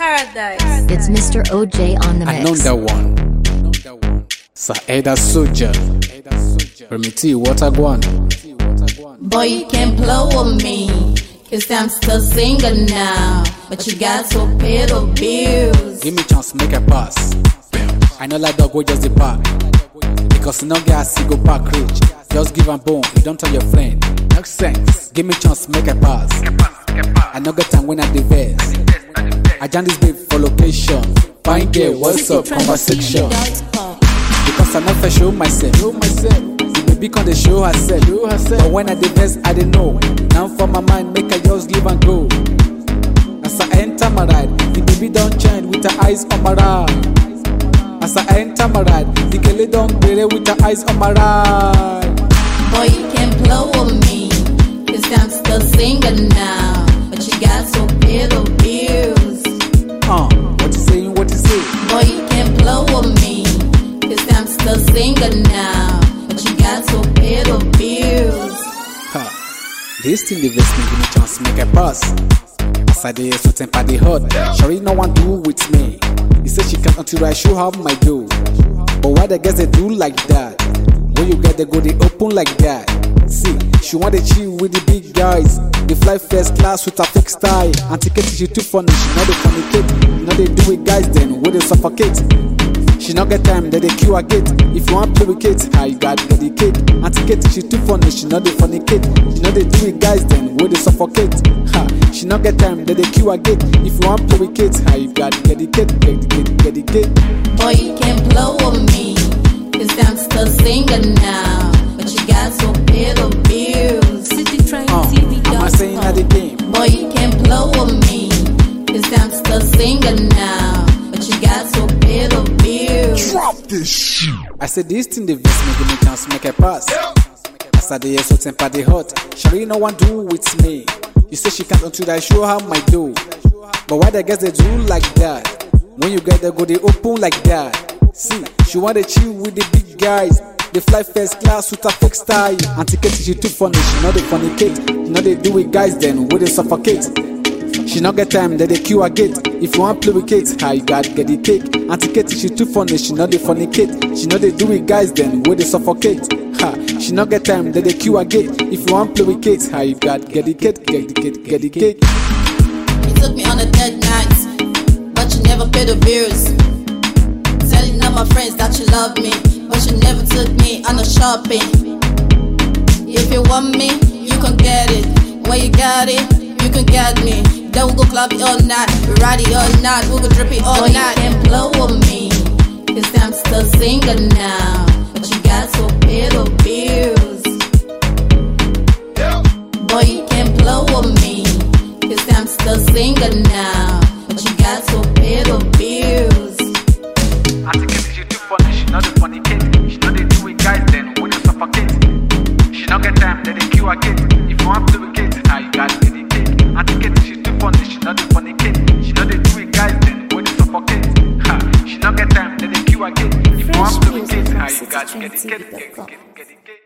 Paradise. It's Mr. OJ on the mix. I know that one. Saeda Soja. Remiti Waterguan. Boy, you can't blow with me, cause I'm still single now. But you got to pay the bills. Give me chance, make a pass. I know like dog, we just the park. Because no gas, you go park rich. Just give a bone, you don't tell your friend. Makes sense. Give me chance, make a pass. I know get time when I diverse. I join this babe for location. Find girl, what's up, conversation. Because I never show myself. The baby can they show herself. But when I diverse, I don't know. Now for my mind, make I just give and go. As I enter my ride, the baby don't change with her eyes on my ride. As I enter my ride, the girl don't play with her eyes on my ride. Boy, you can't blow with me, cause I'm still single now. But you got to pay the bills. What you saying, what you say? Boy, you can't blow with me, cause I'm still single now. But you got to pay the bills. This thing the vex me, give me chance, make a pass. As I did, so temper the hot. Sure, no one do with me. He said she can't until I show her my do. But why the guys they do like that? When you get they go, they open like that. See, she want to chill with the big guys. They fly first class with a fixed tie. And ticket she too funny, she know they fornicate. You know they do it guys then, where they suffocate. She not get time, then they queue a gate. If you want play with Kate, you got get the cake. And ticket she too funny, she know they fornicate. You know they do it guys then, where they suffocate. She not get time, then they queue a gate. If you want play with Kate, you got get the cake, get the cake. Boy, you can't blow with me, cause I'm still single now. But you got to pay the bills. Am I saying that again? Boy, you can't blow with me, cause I'm still single now. But you got to pay the bills. Drop this shit. I said this thing the vex me, give me chance, make a pass. As I did, so temper the hot. Shall no one do with me? You say she can't until I show her my do. But why the guys they do like that? When you get there, go they open like that. See, she want to chill with the big guys. They fly first class with a fixed tie. And ticket she too funny, she know they fornicate. You know they do it guys then, where they suffocate. She not get time, then they queue a gate. If you want play with Kate, you got get the cake. And ticket she too funny, she know they fornicate. She know they do it guys then, where they suffocate. She not get time, then they queue a gate. If you want play with Kate, you got get the cake, get the cake. You took me on a dead night, but you never paid the bills. Telling all my friends that you love me, but you never took me on the shopping. If you want me, you can get it. When you got it, you can get me. Then we'll go club it all night, ride it all night, we'll go drip it all night. You can't blow with me, cause I'm still single now. But you got to pay the bills. Boy, you can't blow with me, cause I'm still single now. But you got to pay the bills. And ticket she too funny, she know they fornicate. She know they do it guys then, when they suffocate. She not get time, then they queue a gate. If you want play with Kate, you got get the cake. And ticket she too funny, she know they fornicate. She know they do it guys then, when they suffocate. She not get time, then they queue a gate. If you want play with Kate, you got get the cake.